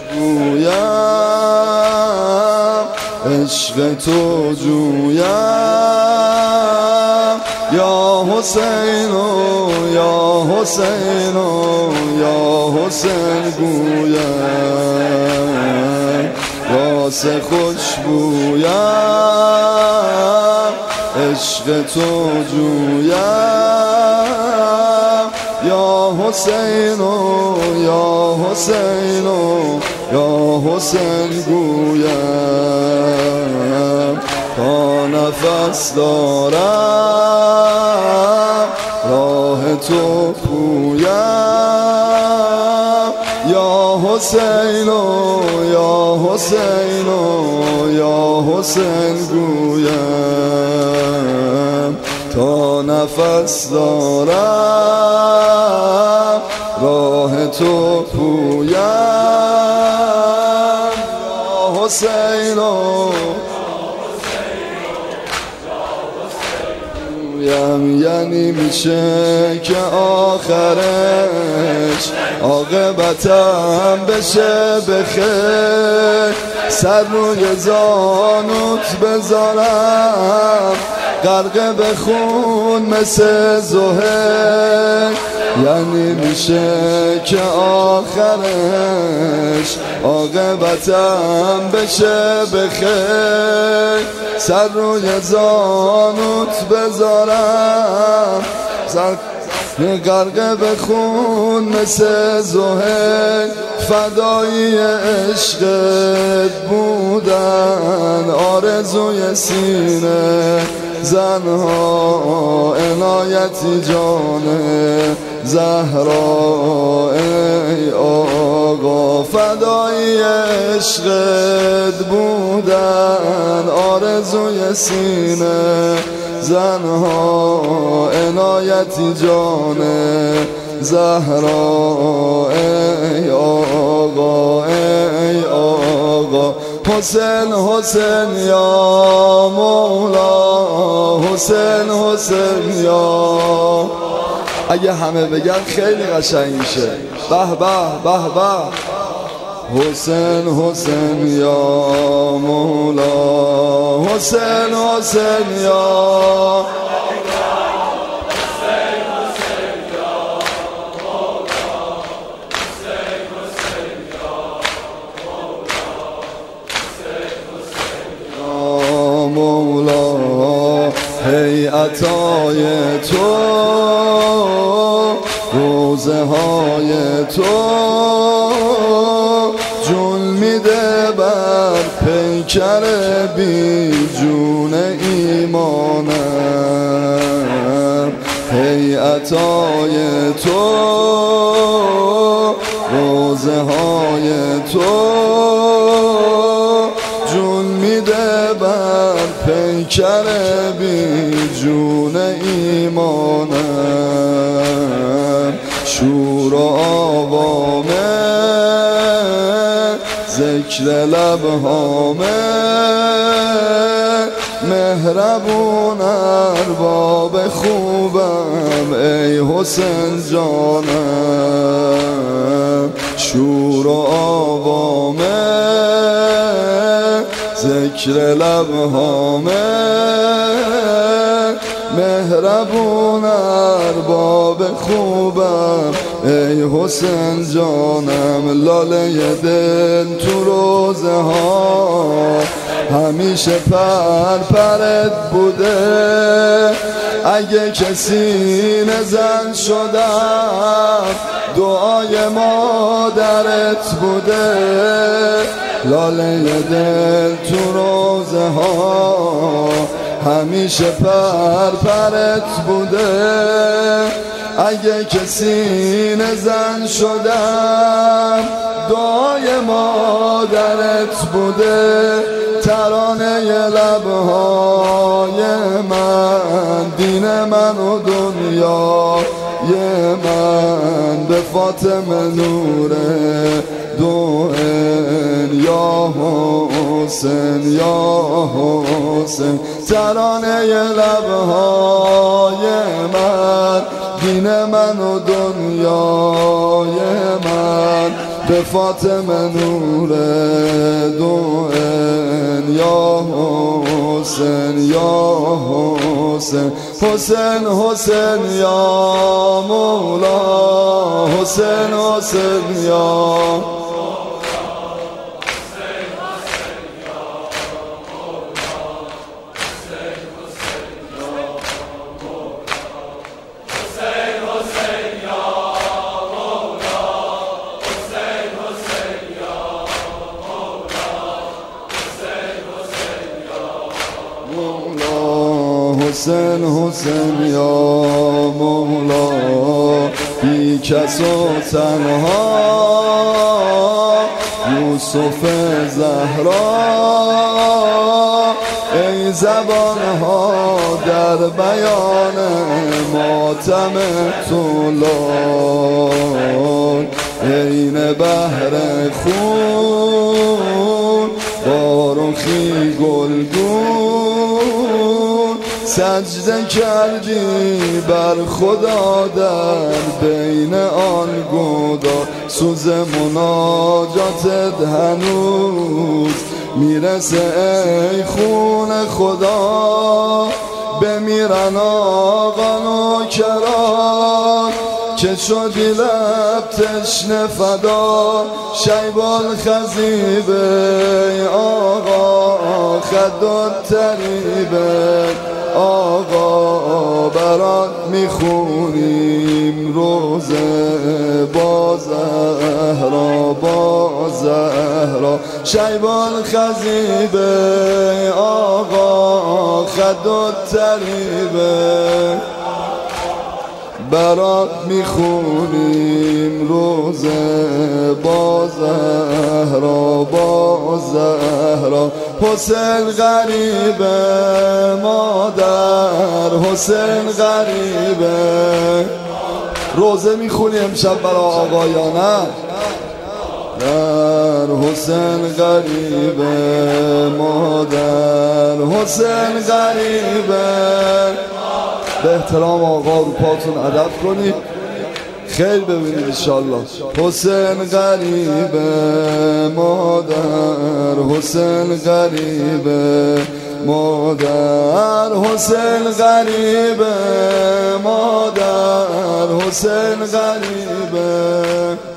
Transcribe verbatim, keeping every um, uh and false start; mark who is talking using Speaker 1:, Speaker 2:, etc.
Speaker 1: گویم عشق تو جویم یا حسین یا حسین یا حسین گویم راس خوشبویم عشق تو جویم یا حسین یا حسین یا حسین گویم تا نفس دارم راه تو پویم یا حسین یا حسین یا حسین گویم تا نفس دارم راه تو پویم یا حسین یعنی میشه که آخرش عاقبتم بشه بخیر سر روی زانوت بذارم غرق به خون مثل زهر یعنی میشه که آخرش عاقبتم بشه بخیر سر روی زانوت بذارم سر غرق به خون مثل زهر فدایی عشقت بودن آرزوی سینه زنها عنایتی جان زهرا ای آقا فدایی عشقت بودن آرزوی سینه زنها عنایتی جان زهرا ای آقا ای آقا حسین حسین یا مولا حسین حسین یا اگه همه بگن خیلی قشنگ میشه به به به به حسین حسین یا مولا حسین حسین یا هی عطای تو روزه های تو جون میده بر پیکر بی جون ایمانم هی عطای تو روزه های تو جون میده بر پیکر بی جون ایمانم شور و آوامه ذکر لبهامه مهربون ارباب خوبم ای حسین جانم شور و آوامه ذکر لبهامه مهربون ارباب خوبم ای حسین جانم لاله دل تو روزه ها همیشه پر پرت بوده اگه کسی نزن شدم دعای مادرت بوده لاله دل تو روزه ها همیشه پر پرت بوده اگه کسی نزن شدم دعای مادرت بوده ترانه لبهای من دین من و دنیای من به فاطمه نوره دو یا حسین یا حسین ترانه لبهای من دین من و دنیای من به فاطمه نور دوئن یا حسین یا حسین حسین حسین یا مولا حسین حسین یا حسین حسین یا مولا بی کس و تنها یوسف زهرا ای زبانها در بیان ماتم طولان عین بحر خون با رخی گلگون سجده کردی بر خدا در بین آن گودا سوز مناجاتت هنوز میرسه ای خون خدا بمیرن آقا نوکران که شدی لب تشنه فدا شیبال خزیبه آقا خدات تریبه آقا برات میخونیم روزه با زهرا با زهرا شیبال خزیبه آقا خدات تریبه برات میخونیم روزه با زهرا با زهرا حسین غریبه مادر حسین غریبه روزه میخونی امشب برا آقایانه در حسین غریبه مادر حسین غریبه به احترام آقا رو پاتون ادب کنید خیر ببینید انشالله حسین غریبه مادر حسین غریبه مادر حسین غریبه مادر حسین غریبه